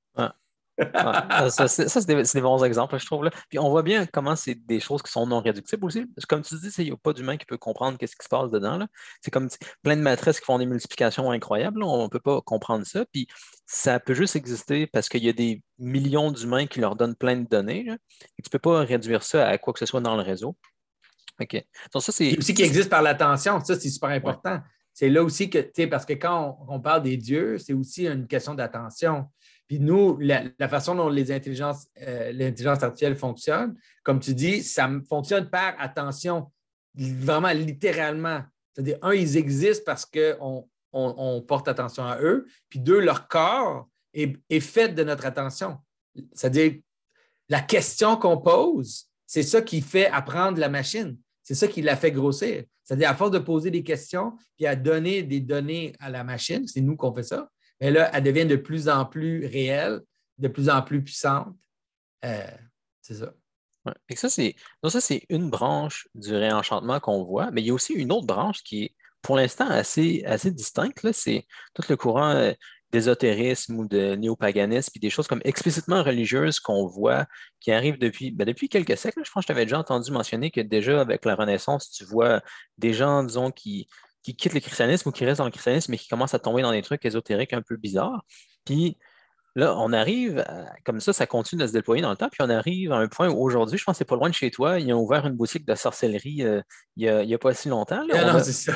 C'est des bons exemples, je trouve. Là. Puis on voit bien comment c'est des choses qui sont non réductibles aussi. Comme tu dis, il n'y a pas d'humain qui peut comprendre ce qui se passe dedans. Là. C'est comme plein de matrices qui font des multiplications incroyables. Là. On ne peut pas comprendre ça. Puis ça peut juste exister parce qu'il y a des millions d'humains qui leur donnent plein de données. Là, et tu ne peux pas réduire ça à quoi que ce soit dans le réseau. OK. Donc, ça, c'est aussi qui existe par l'attention. Ça, c'est super important. Ouais. C'est là aussi que, parce que quand on parle des dieux, c'est aussi une question d'attention. Puis nous, la façon dont l'intelligence artificielle fonctionne, comme tu dis, ça fonctionne par attention, vraiment littéralement. C'est-à-dire, ils existent parce qu'on porte attention à eux, puis deux, leur corps est fait de notre attention. C'est-à-dire, la question qu'on pose, c'est ça qui fait apprendre la machine. C'est ça qui la fait grossir. C'est-à-dire, à force de poser des questions puis à donner des données à la machine, c'est nous qu'on fait ça, mais là, elle devient de plus en plus réelle, de plus en plus puissante. C'est ça. Ouais. Et ça, c'est une branche du réenchantement qu'on voit, mais il y a aussi une autre branche qui est pour l'instant assez distincte. Là, c'est tout le courant d'ésotérisme ou de néopaganisme, puis des choses comme explicitement religieuses qu'on voit qui arrivent depuis quelques siècles. Je pense que je t'avais déjà entendu mentionner que déjà avec la Renaissance, tu vois des gens, disons, qui quittent le christianisme ou qui restent dans le christianisme, mais qui commencent à tomber dans des trucs ésotériques un peu bizarres. Puis là, on arrive, comme ça continue de se déployer dans le temps, puis on arrive à un point où aujourd'hui, je pense que c'est pas loin de chez toi, ils ont ouvert une boutique de sorcellerie il y a pas si longtemps. Là, non, c'est ça.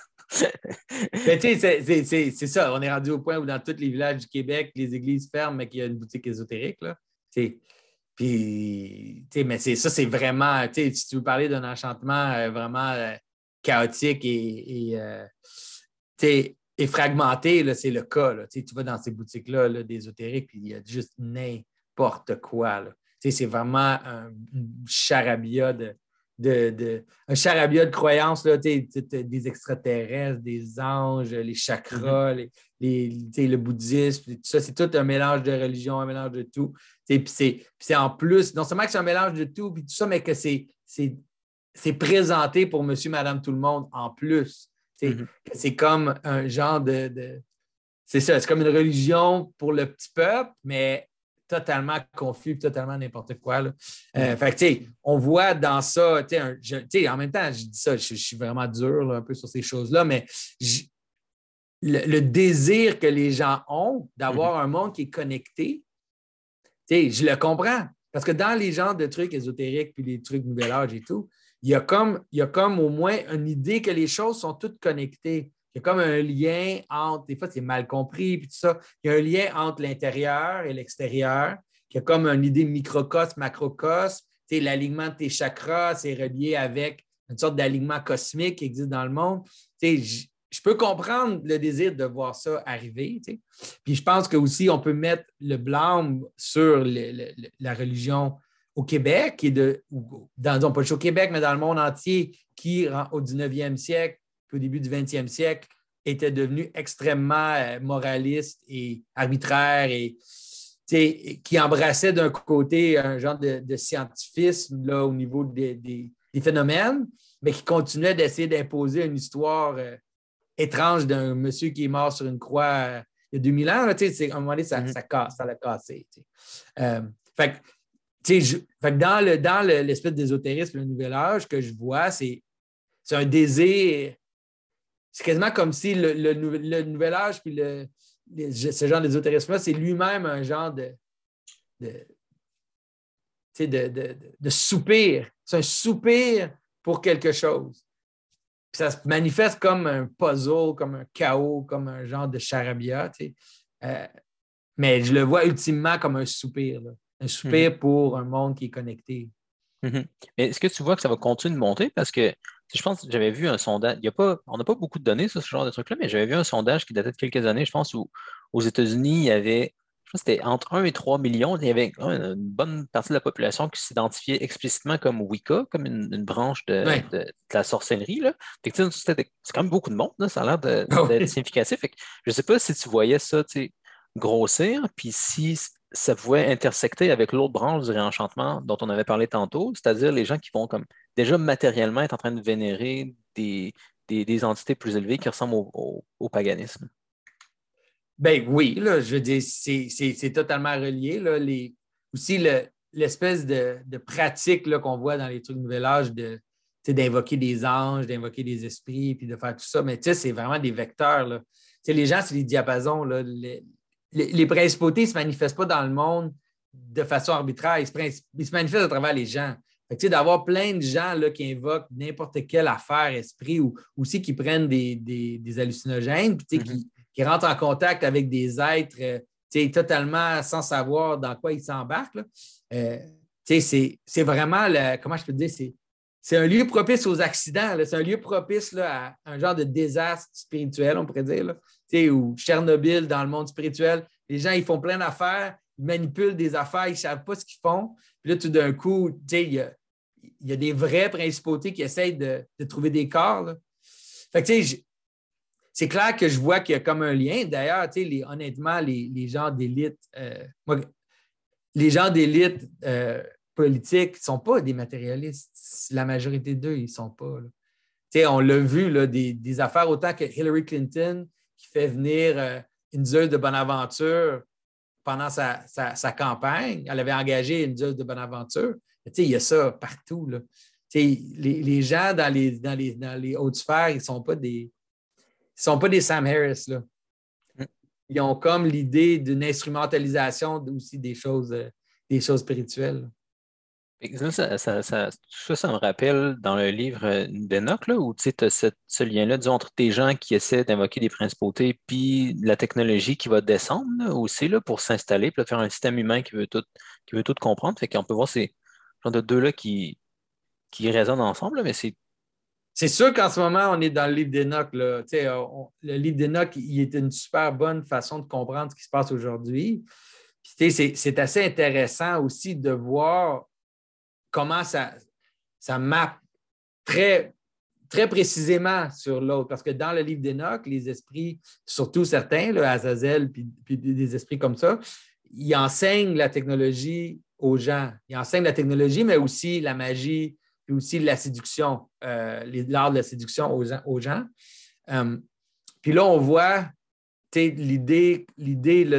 Mais tu sais, c'est ça. On est rendu au point où dans tous les villages du Québec, les églises ferment, mais qu'il y a une boutique ésotérique. Là. Puis, mais ça, c'est vraiment, si tu veux parler d'un enchantement vraiment chaotique et fragmenté, là, c'est le cas. Là. Tu vas dans ces boutiques-là là, d'ésotérique, puis il y a juste n'importe quoi. Là. C'est vraiment un charabia un charabia de croyances, là, des extraterrestres, des anges, les chakras, le bouddhisme, tout ça, c'est tout un mélange de religion, un mélange de tout. Puis c'est en plus, non seulement que c'est un mélange de tout, puis tout ça, mais que c'est présenté pour monsieur, madame, tout le monde en plus. C'est comme un genre c'est ça, c'est comme une religion pour le petit peuple, mais totalement confus, totalement n'importe quoi. Là. Fait que, on voit dans ça, en même temps, je dis ça, je suis vraiment dur là, un peu sur ces choses-là, mais le désir que les gens ont d'avoir un monde qui est connecté, Tu sais, je le comprends. Parce que dans les genres de trucs ésotériques puis les trucs Nouvel Âge et tout, il y a comme au moins une idée que les choses sont toutes connectées. Il y a comme un lien entre, des fois c'est mal compris, puis tout ça, il y a un lien entre l'intérieur et l'extérieur, il y a comme une idée microcosme, macrocosme. Tu sais, l'alignement de tes chakras, c'est relié avec une sorte d'alignement cosmique qui existe dans le monde. Tu sais, je peux comprendre le désir de voir ça arriver. Tu sais. Puis je pense que aussi on peut mettre le blâme sur la religion au Québec, disons pas juste au Québec, mais dans le monde entier, qui au 19e siècle, puis au début du 20e siècle, était devenu extrêmement moraliste et arbitraire et qui embrassait d'un côté un genre de scientifisme là, au niveau des phénomènes, mais qui continuait d'essayer d'imposer une histoire étrange d'un monsieur qui est mort sur une croix il y a 2000 ans. Là, à un moment donné, ça l'a cassé. Fait que dans l'espèce d'ésotérisme, le Nouvel Âge, que je vois, c'est un désir. C'est quasiment comme si le Nouvel Âge puis ce genre d'ésotérisme-là, c'est lui-même un genre de soupir. C'est un soupir pour quelque chose. Puis ça se manifeste comme un puzzle, comme un chaos, comme un genre de charabia. Mais je le vois ultimement comme un soupir. Là. Un soupir pour un monde qui est connecté. Mais est-ce que tu vois que ça va continuer de monter? Parce que je pense que j'avais vu un sondage, on n'a pas beaucoup de données sur ce genre de truc-là, mais j'avais vu un sondage qui datait de quelques années, je pense, où aux États-Unis, il y avait, je pense que c'était entre 1 et 3 millions, il y avait une bonne partie de la population qui s'identifiait explicitement comme Wicca, comme une branche de la sorcellerie, là. Fait que, c'est quand même beaucoup de monde, là, ça a l'air d'être significatif. Fait que, je ne sais pas si tu voyais ça, grossir, puis si ça pouvait intersecter avec l'autre branche du réenchantement dont on avait parlé tantôt, c'est-à-dire les gens qui vont comme déjà matériellement être en train de vénérer des entités plus élevées qui ressemblent au paganisme. Ben oui, là, je veux dire, c'est totalement relié. Là, aussi, l'espèce de pratique là, qu'on voit dans les trucs Nouvel Âge d'invoquer des anges, d'invoquer des esprits, puis de faire tout ça, mais c'est vraiment des vecteurs. Là. Les gens, c'est les diapasons. Là, les principautés ne se manifestent pas dans le monde de façon arbitraire. Ils se manifestent à travers les gens. D'avoir plein de gens là, qui invoquent n'importe quelle affaire, esprit, ou aussi qui prennent des hallucinogènes, puis qui rentrent en contact avec des êtres totalement sans savoir dans quoi ils s'embarquent. C'est vraiment, comment je peux te dire, c'est un lieu propice aux accidents. C'est un lieu propice là, à un genre de désastre spirituel, on pourrait dire. Là. Ou Tchernobyl dans le monde spirituel. Les gens, ils font plein d'affaires, ils manipulent des affaires, ils ne savent pas ce qu'ils font. Puis là, tout d'un coup, il y a des vraies principautés qui essayent de trouver des corps. Là. Fait que, c'est clair que je vois qu'il y a comme un lien. D'ailleurs, honnêtement, les gens d'élite, les gens d'élite politiques ne sont pas des matérialistes. La majorité d'eux, ils ne sont pas. On l'a vu, là, des affaires autant que Hillary Clinton qui fait venir une Zeus de Bonaventure pendant sa campagne. Elle avait engagé une Zeus de Bonaventure. Il y a ça partout. Là. Les gens dans les hautes sphères, ils ne sont pas des Sam Harris. Là. Ils ont comme l'idée d'une instrumentalisation aussi des choses spirituelles. Tout ça me rappelle dans le livre d'Enoch, là, où tu as ce lien-là, disons, entre des gens qui essaient d'invoquer des principautés, puis la technologie qui va descendre là, aussi là, pour s'installer, puis là, faire un système humain qui veut tout comprendre. Fait qu'on peut voir ces genres de deux-là qui résonnent ensemble, là, mais c'est. C'est sûr qu'en ce moment, on est dans le livre d'Enoch. Là. Le livre d'Enoch, il est une super bonne façon de comprendre ce qui se passe aujourd'hui. Puis, c'est assez intéressant aussi de voir comment ça mappe très, très précisément sur l'autre. Parce que dans le livre d'Enoch, les esprits, surtout certains, là, Azazel, puis des esprits comme ça, ils enseignent la technologie aux gens. Ils enseignent la technologie, mais aussi la magie, puis aussi la séduction, l'art de la séduction aux gens. Puis là, on voit l'idée là,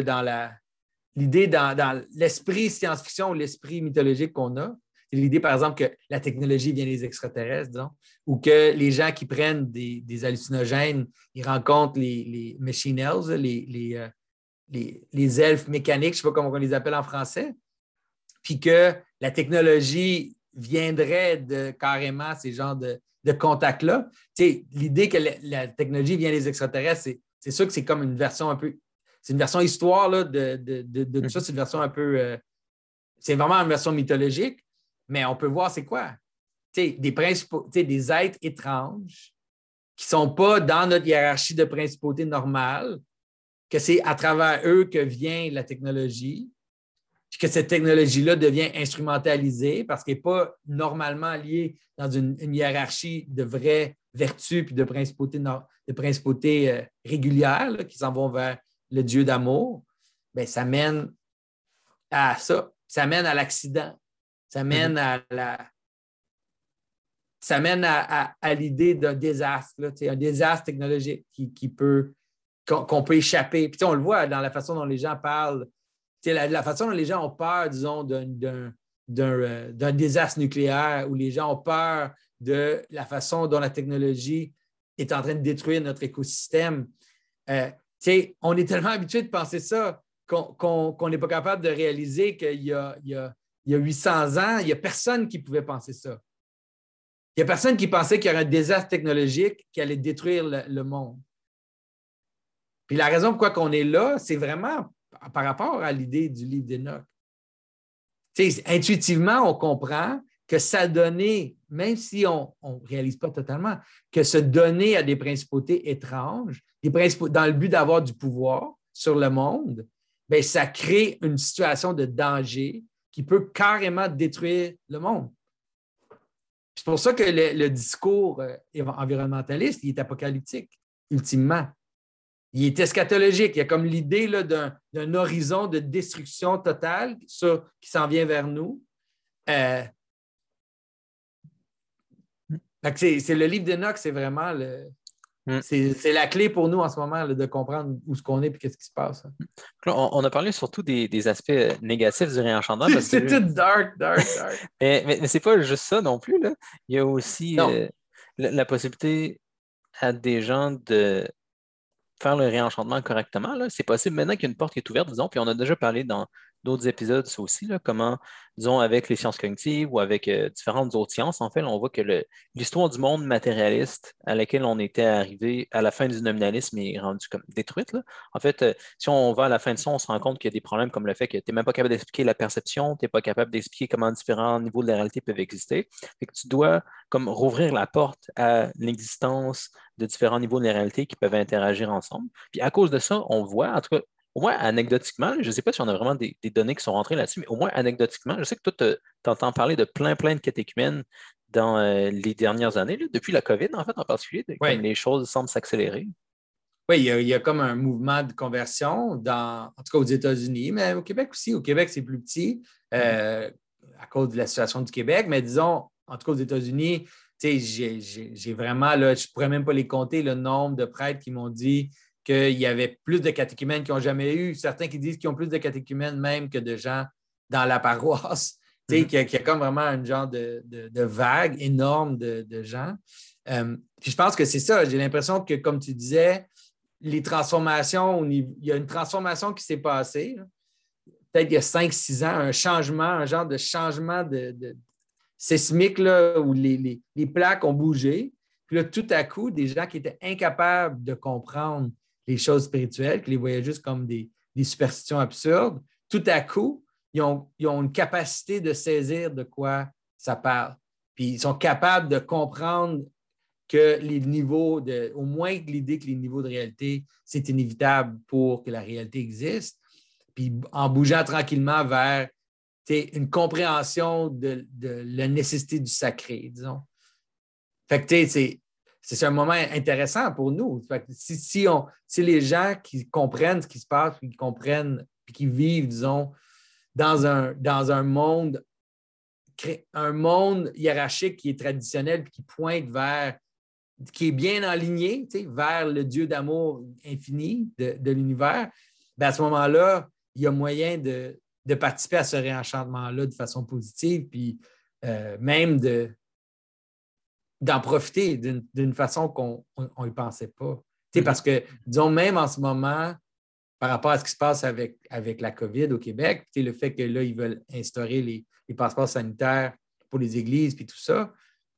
dans l'esprit science-fiction, l'esprit mythologique qu'on a. C'est l'idée, par exemple, que la technologie vient des extraterrestres, disons, ou que les gens qui prennent des hallucinogènes, ils rencontrent les machine elves, les elfes mécaniques, je ne sais pas comment on les appelle en français, puis que la technologie viendrait de carrément ces genres de contacts-là. Tu sais, l'idée que la technologie vient des extraterrestres, c'est sûr que c'est comme une version un peu. C'est une version histoire là, de tout ça. C'est une version un peu. C'est vraiment une version mythologique, mais on peut voir c'est quoi. Tu sais, des êtres étranges qui ne sont pas dans notre hiérarchie de principauté normale, que c'est à travers eux que vient la technologie, puis que cette technologie-là devient instrumentalisée parce qu'elle n'est pas normalement liée dans une hiérarchie de vraies vertus puis de principautés régulières là, qui s'en vont vers le Dieu d'amour, bien, ça mène à ça. Ça mène à l'accident. Ça mène ça mène à l'idée d'un désastre, là, un désastre technologique qu'on peut échapper. Puis on le voit dans la façon dont les gens parlent. La façon dont les gens ont peur, disons, d'un désastre nucléaire, où les gens ont peur de la façon dont la technologie est en train de détruire notre écosystème. On est tellement habitué de penser ça qu'on n'est pas capable de réaliser qu'il y a 800 ans, il n'y a personne qui pouvait penser ça. Il n'y a personne qui pensait qu'il y aurait un désastre technologique qui allait détruire le monde. Puis la raison pourquoi on est là, c'est vraiment par rapport à l'idée du livre d'Enoch. Intuitivement, on comprend que ça donnait, même si on ne réalise pas totalement, que se donner à des principautés étranges, dans le but d'avoir du pouvoir sur le monde, bien, ça crée une situation de danger qui peut carrément détruire le monde. C'est pour ça que le discours environnementaliste, il est apocalyptique, ultimement. Il est eschatologique. Il y a comme l'idée là, d'un horizon de destruction totale qui s'en vient vers nous. C'est le livre d'Enoch, c'est vraiment c'est la clé pour nous en ce moment là, de comprendre où ce qu'on est et qu'est-ce qui se passe. Là, on a parlé surtout des aspects négatifs du réenchantement. C'est tout dark. mais c'est pas juste ça non plus, là. Il y a aussi la possibilité à des gens de faire le réenchantement correctement, là. C'est possible maintenant qu'il y a une porte qui est ouverte, disons, puis on a déjà parlé dans d'autres épisodes, ça aussi, là, comment, disons, avec les sciences cognitives ou avec différentes autres sciences, en fait, là, on voit que l'histoire du monde matérialiste à laquelle on était arrivé à la fin du nominalisme est rendue comme détruite, là. En fait, si on va à la fin de ça, on se rend compte qu'il y a des problèmes comme le fait que tu n'es même pas capable d'expliquer la perception, tu n'es pas capable d'expliquer comment différents niveaux de la réalité peuvent exister. Fait que tu dois comme rouvrir la porte à l'existence de différents niveaux de la réalité qui peuvent interagir ensemble. Puis à cause de ça, on voit, en tout cas, au moins anecdotiquement, je ne sais pas si on a vraiment des données qui sont rentrées là-dessus, mais au moins anecdotiquement, je sais que toi, tu entends parler de plein de catéchumènes dans les dernières années, là, depuis la COVID, en fait, en particulier, comme les choses semblent s'accélérer. Oui, il y a comme un mouvement de conversion, en tout cas aux États-Unis, mais au Québec aussi. Au Québec, c'est plus petit à cause de la situation du Québec, mais disons, en tout cas aux États-Unis, j'ai vraiment, là, je ne pourrais même pas les compter, le nombre de prêtres qui m'ont dit qu'il y avait plus de catéchumènes qu'ils n'ont jamais eu. Certains qui disent qu'ils ont plus de catéchumènes même que de gens dans la paroisse. Qu'il y a comme vraiment un genre de vague énorme de gens. Puis je pense que c'est ça. J'ai l'impression que, comme tu disais, les transformations, il y a une transformation qui s'est passée. Là. Peut-être il y a 5-6 ans, un genre de changement sismique là, où les plaques ont bougé. Puis là, tout à coup, des gens qui étaient incapables de comprendre les choses spirituelles, qui les voyaient juste comme des superstitions absurdes, tout à coup, ils ont une capacité de saisir de quoi ça parle. Puis ils sont capables de comprendre que les niveaux au moins l'idée que les niveaux de réalité, c'est inévitable pour que la réalité existe. Puis en bougeant tranquillement vers une compréhension de la nécessité du sacré, disons. Fait que c'est un moment intéressant pour nous. Fait que si les gens qui comprennent ce qui se passe, qui comprennent, puis qui vivent, disons, dans un monde hiérarchique qui est traditionnel, puis qui pointe qui est bien aligné vers le Dieu d'amour infini de l'univers, bien à ce moment-là, il y a moyen de participer à ce réenchantement-là de façon positive, puis même d'en profiter d'une façon qu'on n'y pensait pas. Parce que, disons, même en ce moment, par rapport à ce qui se passe avec la COVID au Québec, le fait que là, ils veulent instaurer les passeports sanitaires pour les églises puis tout ça,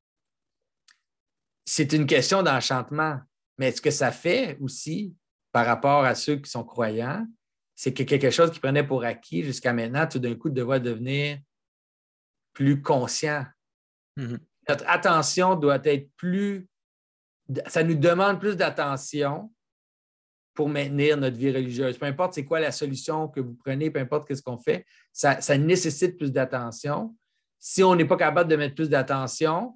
c'est une question d'enchantement. Mais ce que ça fait aussi par rapport à ceux qui sont croyants, c'est que quelque chose qu'ils prenaient pour acquis jusqu'à maintenant, tout d'un coup, devrait devenir plus conscient. Mm-hmm. Notre attention doit être plus... Ça nous demande plus d'attention pour maintenir notre vie religieuse. Peu importe c'est quoi la solution que vous prenez, peu importe ce qu'on fait, ça nécessite plus d'attention. Si on n'est pas capable de mettre plus d'attention,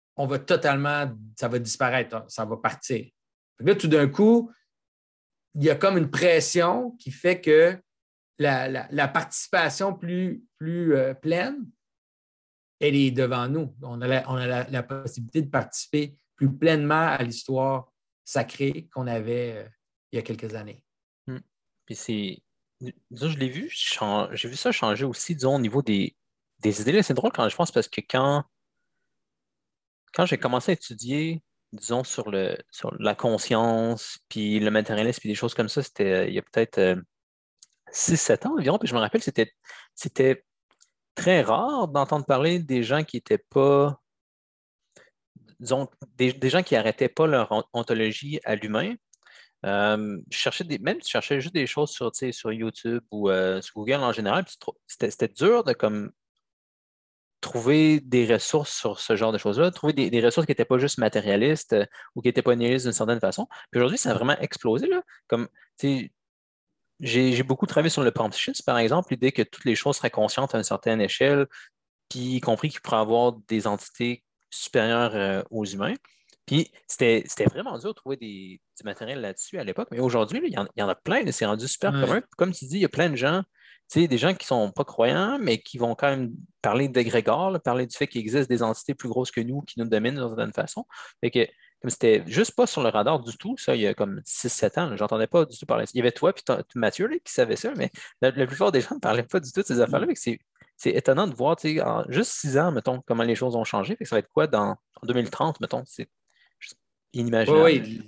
ça va disparaître, ça va partir. Là, tout d'un coup, il y a comme une pression qui fait que la participation plus pleine, elle est devant nous. On a la possibilité de participer plus pleinement à l'histoire sacrée qu'on avait il y a quelques années. Puis disons, je l'ai vu, j'ai vu ça changer aussi, disons, au niveau des idées. Là, c'est drôle quand je pense parce que quand j'ai commencé à étudier, disons, sur la conscience, puis le matérialisme, puis des choses comme ça, c'était il y a peut-être 6-7 ans environ, puis je me rappelle, c'était très rare d'entendre parler des gens qui n'étaient pas, disons, des gens qui n'arrêtaient pas leur ontologie à l'humain. Même si je cherchais juste des choses sur, tu sais, sur YouTube ou sur Google en général, puis c'était dur de comme trouver des ressources sur ce genre de choses-là, trouver des ressources qui n'étaient pas juste matérialistes ou qui n'étaient pas nihilistes d'une certaine façon. Puis aujourd'hui, ça a vraiment explosé, là. Comme, tu sais, j'ai beaucoup travaillé sur le panpsychisme, par exemple, l'idée que toutes les choses seraient conscientes à une certaine échelle, puis y compris qu'il pourrait y avoir des entités supérieures aux humains. Puis c'était vraiment dur de trouver du matériel là-dessus à l'époque, mais aujourd'hui, là, il y en a plein, là, c'est rendu super commun. Ouais. Puis comme tu dis, il y a plein de gens, tu sais, des gens qui sont pas croyants, mais qui vont quand même parler d'égrégore, là, parler du fait qu'il existe des entités plus grosses que nous qui nous dominent d'une certaine façon. Fait que comme c'était juste pas sur le radar du tout, ça, il y a comme 6-7 ans, là, j'entendais pas du tout parler. Il y avait toi puis Mathieu là, qui savait ça, mais la plupart des gens ne parlaient pas du tout de ces affaires-là. Fait que c'est étonnant de voir, tu sais, en juste 6 ans, mettons, comment les choses ont changé. Fait que ça va être quoi en 2030, mettons? C'est juste inimaginable. Oui,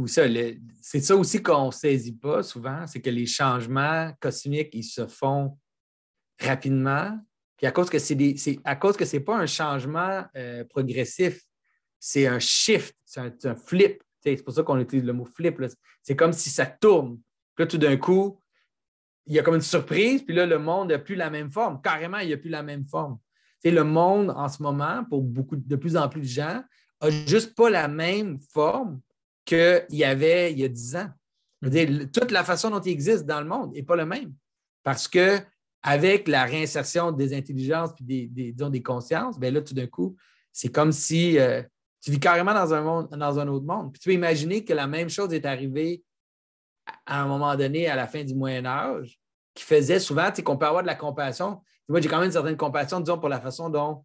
c'est ça aussi qu'on ne saisit pas souvent, c'est que les changements cosmiques, ils se font rapidement. Puis à cause que à cause que ce n'est pas un changement progressif, c'est un shift, c'est un flip. C'est pour ça qu'on utilise le mot flip. Là. C'est comme si ça tourne. Puis là, tout d'un coup, il y a comme une surprise, puis là, le monde n'a plus la même forme. Carrément, il n'y a plus la même forme. Le monde, en ce moment, pour de plus en plus de gens, n'a juste pas la même forme qu'il y avait il y a 10 ans. Toute la façon dont il existe dans le monde n'est pas le même. Parce que avec la réinsertion des intelligences et des consciences, bien là, tout d'un coup, c'est comme si tu vis carrément dans un autre monde. Puis tu peux imaginer que la même chose est arrivée à un moment donné, à la fin du Moyen Âge, qui faisait souvent qu'on peut avoir de la compassion. Moi, j'ai quand même une certaine compassion, disons, pour la façon dont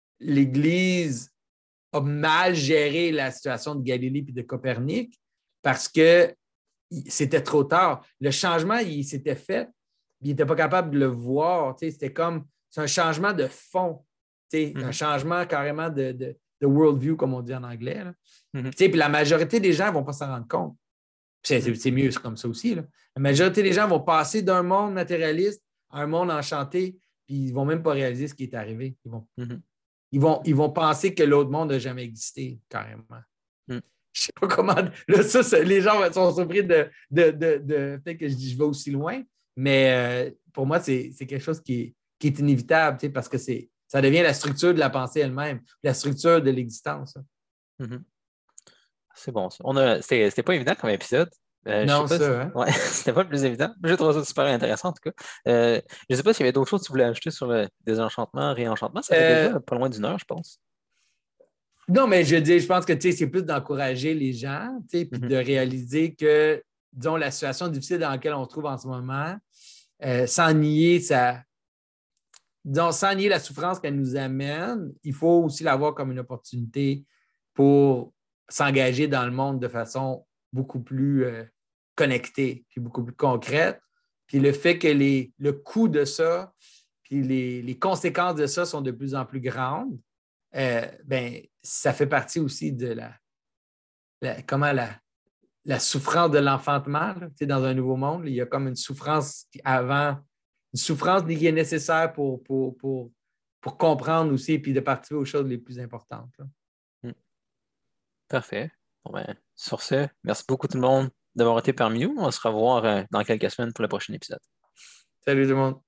l'Église a mal géré la situation de Galilée et de Copernic parce que c'était trop tard. Le changement, il s'était fait, il n'était pas capable de le voir. C'est un changement de fond, un changement carrément de worldview, comme on dit en anglais. Puis la majorité des gens ne vont pas s'en rendre compte. C'est mieux, c'est comme ça aussi. Là. La majorité des gens vont passer d'un monde matérialiste à un monde enchanté, puis ils ne vont même pas réaliser ce qui est arrivé. Ils vont penser que l'autre monde n'a jamais existé, carrément. Je ne sais pas comment. Là, les gens sont surpris de peut-être que je vais aussi loin, mais pour moi, c'est quelque chose qui est inévitable, parce que ça devient la structure de la pensée elle-même, la structure de l'existence. C'est bon, ça. C'était pas évident comme épisode. Je sais Non, pas ça, hein? Ouais, c'était pas le plus évident. J'ai trouvé ça super intéressant, en tout cas. Je sais pas s'il y avait d'autres choses que tu voulais ajouter sur le désenchantement, réenchantement. Ça fait déjà pas loin d'1 heure, je pense. Non, mais je pense que c'est plus d'encourager les gens, puis de réaliser que, disons, la situation difficile dans laquelle on se trouve en ce moment, sans nier sans nier la souffrance qu'elle nous amène, il faut aussi la voir comme une opportunité pour s'engager dans le monde de façon beaucoup plus connectée, puis beaucoup plus concrète. Puis le fait que le coût de ça, puis les conséquences de ça sont de plus en plus grandes, ça fait partie aussi de comment la souffrance de l'enfantement. Là. Tu sais, dans un nouveau monde, il y a comme une souffrance avant, une souffrance qui est nécessaire pour comprendre aussi et de participer aux choses les plus importantes. Là. Hmm. Parfait. Bon, ben, sur ce, merci beaucoup tout le monde d'avoir été parmi nous. On va se revoir dans quelques semaines pour le prochain épisode. Salut tout le monde.